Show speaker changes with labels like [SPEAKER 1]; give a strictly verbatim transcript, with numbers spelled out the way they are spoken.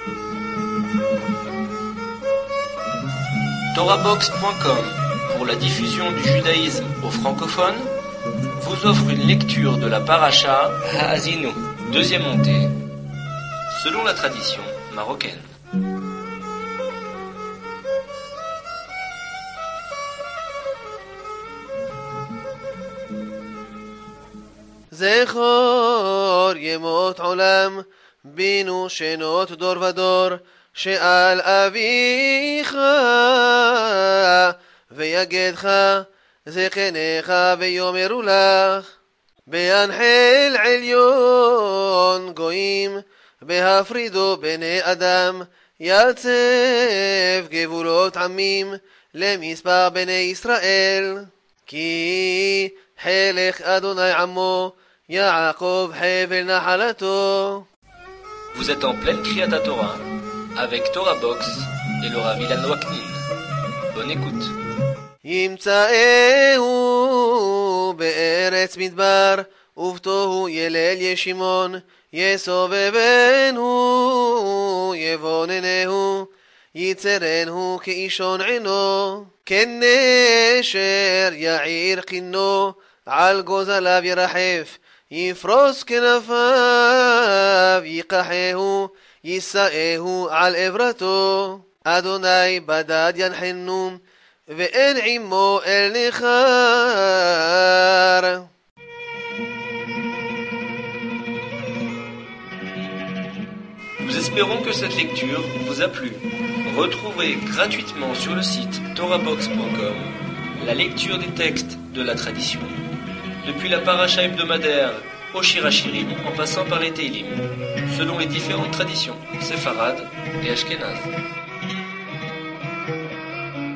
[SPEAKER 1] Torahbox point com, pour la diffusion du judaïsme aux francophones, vous offre une lecture de la paracha Ha'azinu, deuxième montée, selon la tradition marocaine.
[SPEAKER 2] זכור ימות עולם, בינו שנות דור ודור, שעל אביך ויגדך זקניך ויאמרו לך, בהנחל עליון גויים, בהפרידו בני אדם, יצב גבולות עמים למספר בני ישראל, כי חלק אדוני עמו, יעקב חבל נחלתו.
[SPEAKER 1] Vous êtes en pleine Kriyat Torah avec Torahbox et le Rav Ilan Waknin. Bonne écoute.
[SPEAKER 2] ימצאהו בארץ מדבר, ובתוהו ילל ישימון, יסובבנו, יבוננהו, יצרנו כאישון עינו, כנשר יעיר קינו, על גוזליו ירחף, יפרוס כנפיו, ייקחהו, יישאהו על עברתו. אדוני בדד ינחנו, ואין עמו אל ניכר.
[SPEAKER 1] Nous espérons que cette lecture vous a plu. Retrouvez gratuitement sur le site torahbox point com la lecture des textes de la tradition, depuis la paracha hebdomadaire au Shir HaShirim en passant par les Teilim, selon les différentes traditions séfarades et ashkénazes.